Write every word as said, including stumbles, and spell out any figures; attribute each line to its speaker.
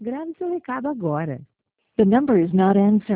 Speaker 1: Grave seu recado agora.
Speaker 2: The number is not answering.